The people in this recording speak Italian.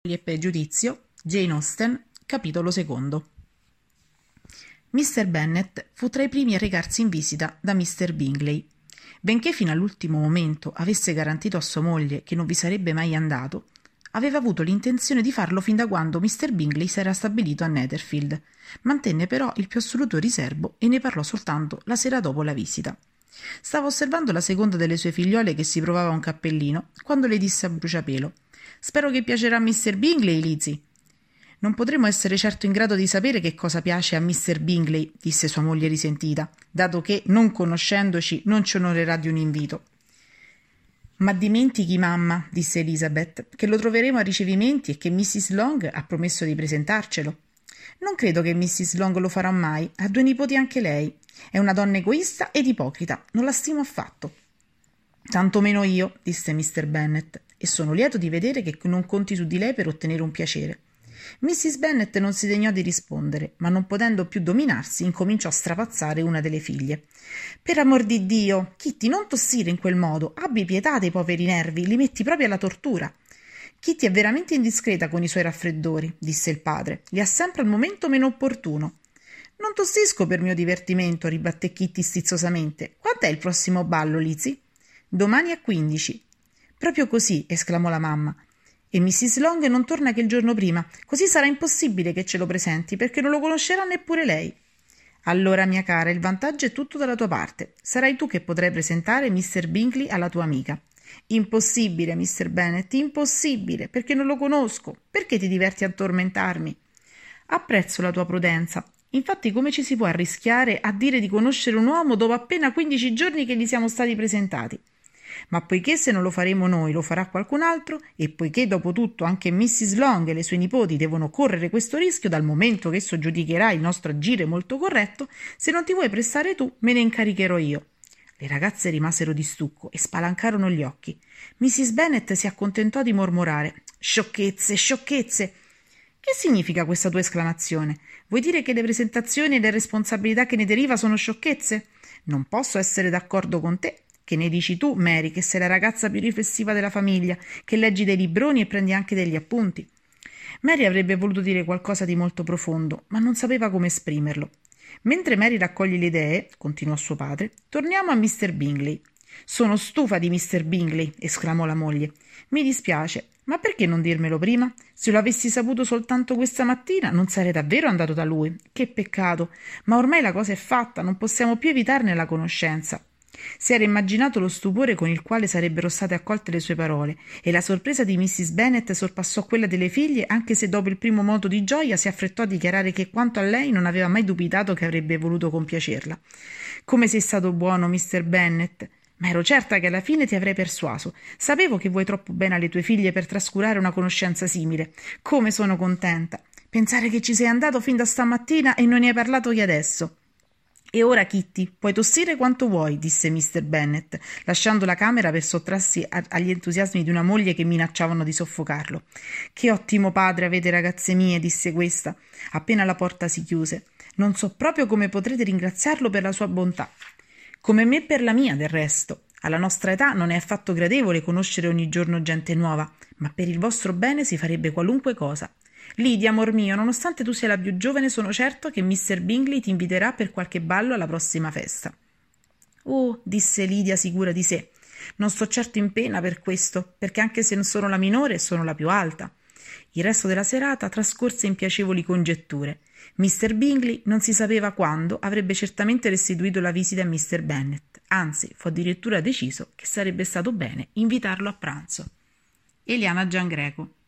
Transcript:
e Pregiudizio, Jane Austen, capitolo secondo. Mr. Bennet fu tra i primi a recarsi in visita da Mr. Bingley. Benché fino all'ultimo momento avesse garantito a sua moglie che non vi sarebbe mai andato, aveva avuto l'intenzione di farlo fin da quando Mr. Bingley s'era stabilito a Netherfield. Mantenne però il più assoluto riserbo e ne parlò soltanto la sera dopo la visita. Stava osservando la seconda delle sue figliole che si provava un cappellino quando le disse a bruciapelo: «Spero che piacerà a Mr. Bingley, Lizzie». «Non potremo essere certo in grado di sapere che cosa piace a Mr. Bingley», disse sua moglie risentita, «dato che, non conoscendoci, non ci onorerà di un invito». «Ma dimentichi, mamma», disse Elizabeth, «che lo troveremo a ricevimenti e che Mrs. Long ha promesso di presentarcelo». «Non credo che Mrs. Long lo farà mai, ha due nipoti anche lei. È una donna egoista ed ipocrita, non la stimo affatto». «Tanto meno io», disse Mr. Bennet, «e sono lieto di vedere che non conti su di lei per ottenere un piacere». Mrs. Bennet non si degnò di rispondere, ma non potendo più dominarsi incominciò a strapazzare una delle figlie. «Per amor di Dio, Kitty, non tossire in quel modo, abbi pietà dei poveri nervi, li metti proprio alla tortura». «Kitty è veramente indiscreta con i suoi raffreddori», disse il padre, «li ha sempre al momento meno opportuno». «Non tossisco per mio divertimento», ribatté Kitty stizzosamente. «Quant'è il prossimo ballo, Lizzie?» «Domani a 15». «Proprio così», esclamò la mamma. «E Mrs. Long non torna che il giorno prima, così sarà impossibile che ce lo presenti, perché non lo conoscerà neppure lei». «Allora, mia cara, il vantaggio è tutto dalla tua parte. Sarai tu che potrai presentare Mr. Bingley alla tua amica». «Impossibile, Mr. Bennet, impossibile, perché non lo conosco. Perché ti diverti a tormentarmi?» «Apprezzo la tua prudenza. Infatti, come ci si può arrischiare a dire di conoscere un uomo dopo appena 15 giorni che gli siamo stati presentati? Ma poiché se non lo faremo noi lo farà qualcun altro, e poiché dopo tutto anche Mrs. Long e le sue nipoti devono correre questo rischio dal momento che esso giudicherà il nostro agire molto corretto, se non ti vuoi prestare tu, me ne incaricherò io». Le ragazze rimasero di stucco e spalancarono gli occhi. Mrs. Bennet si accontentò di mormorare: «Sciocchezze, sciocchezze!» «Che significa questa tua esclamazione? Vuoi dire che le presentazioni e le responsabilità che ne deriva sono sciocchezze? Non posso essere d'accordo con te. Che ne dici tu, Mary, che sei la ragazza più riflessiva della famiglia, che leggi dei libroni e prendi anche degli appunti?» Mary avrebbe voluto dire qualcosa di molto profondo, ma non sapeva come esprimerlo. «Mentre Mary raccoglie le idee», continuò suo padre, «torniamo a Mr. Bingley». «Sono stufa di Mr. Bingley», esclamò la moglie. «Mi dispiace, ma perché non dirmelo prima? Se lo avessi saputo soltanto questa mattina, non sarei davvero andato da lui. Che peccato! Ma ormai la cosa è fatta, non possiamo più evitarne la conoscenza». Si era immaginato lo stupore con il quale sarebbero state accolte le sue parole, e la sorpresa di Mrs. Bennet sorpassò quella delle figlie, anche se dopo il primo moto di gioia si affrettò a dichiarare che quanto a lei non aveva mai dubitato che avrebbe voluto compiacerla. «Come sei stato buono, Mr. Bennet! Ma ero certa che alla fine ti avrei persuaso. Sapevo che vuoi troppo bene alle tue figlie per trascurare una conoscenza simile. Come sono contenta! Pensare che ci sei andato fin da stamattina e non ne hai parlato che adesso». «E ora, Kitty, puoi tossire quanto vuoi», disse Mr. Bennet, lasciando la camera per sottrarsi agli entusiasmi di una moglie che minacciavano di soffocarlo. «Che ottimo padre avete, ragazze mie», disse questa, appena la porta si chiuse. «Non so proprio come potrete ringraziarlo per la sua bontà». «Come me per la mia, del resto. Alla nostra età non è affatto gradevole conoscere ogni giorno gente nuova, ma per il vostro bene si farebbe qualunque cosa. Lydia, amor mio, nonostante tu sia la più giovane, sono certo che Mr. Bingley ti inviterà per qualche ballo alla prossima festa». «Oh», disse Lydia sicura di sé, «non sto certo in pena per questo, perché anche se non sono la minore, sono la più alta». Il resto della serata trascorse in piacevoli congetture. Mr. Bingley non si sapeva quando avrebbe certamente restituito la visita a Mr. Bennet, anzi fu addirittura deciso che sarebbe stato bene invitarlo a pranzo. Eliana Giangreco.